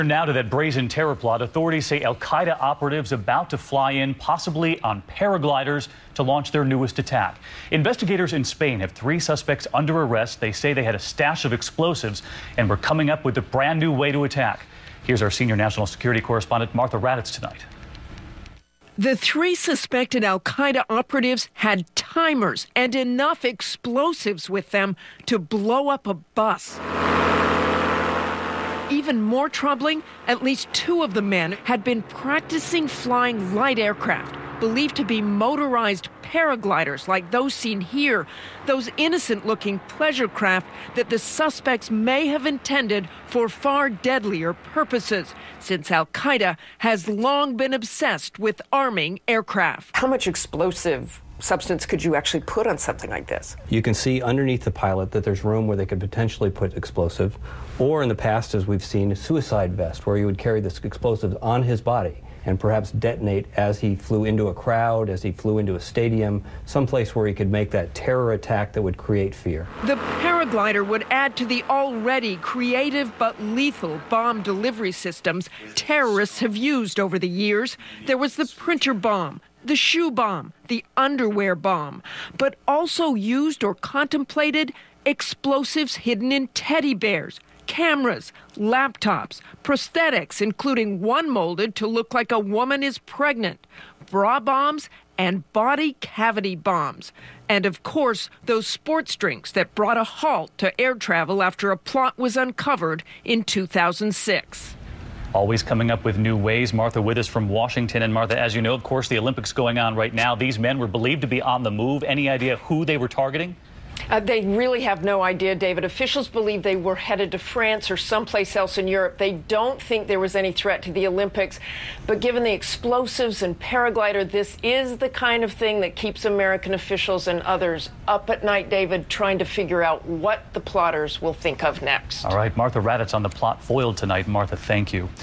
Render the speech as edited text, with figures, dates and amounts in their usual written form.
Now to that brazen terror plot. Authorities say al-Qaeda operatives about to fly in, possibly on paragliders, to launch their newest attack. Investigators in Spain have 3 suspects under arrest. They say they had a stash of explosives and were coming up with a brand new way to attack. Here's our senior national security correspondent, Martha Raddatz, tonight. The 3 suspected al-Qaeda operatives had timers and enough explosives with them to blow up a bus. Even more troubling, at least 2 of the men had been practicing flying light aircraft, believed to be motorized paragliders like those seen here, those innocent-looking pleasure craft that the suspects may have intended for far deadlier purposes, since al-Qaeda has long been obsessed with arming aircraft. How much explosive substance could you actually put on something like this? You can see underneath the pilot that there's room where they could potentially put explosive, or in the past, as we've seen, a suicide vest where you would carry this explosive on his body and perhaps detonate as he flew into a crowd, as he flew into a stadium, someplace where he could make that terror attack that would create fear. The paraglider would add to the already creative but lethal bomb delivery systems terrorists have used over the years. There was the printer bomb, the shoe bomb, the underwear bomb, but also used or contemplated explosives hidden in teddy bears, cameras, laptops, prosthetics, including one molded to look like a woman is pregnant, bra bombs, and body cavity bombs. And of course, those sports drinks that brought a halt to air travel after a plot was uncovered in 2006. Always coming up with new ways. Martha with us from Washington. And Martha, as you know, of course, the Olympics going on right now. These men were believed to be on the move. Any idea who they were targeting? They really have no idea, David. Officials believe they were headed to France or someplace else in Europe. They don't think there was any threat to the Olympics. But given the explosives and paraglider, this is the kind of thing that keeps American officials and others up at night, David, trying to figure out what the plotters will think of next. All right, Martha Raddatz on the plot foiled tonight. Martha, thank you.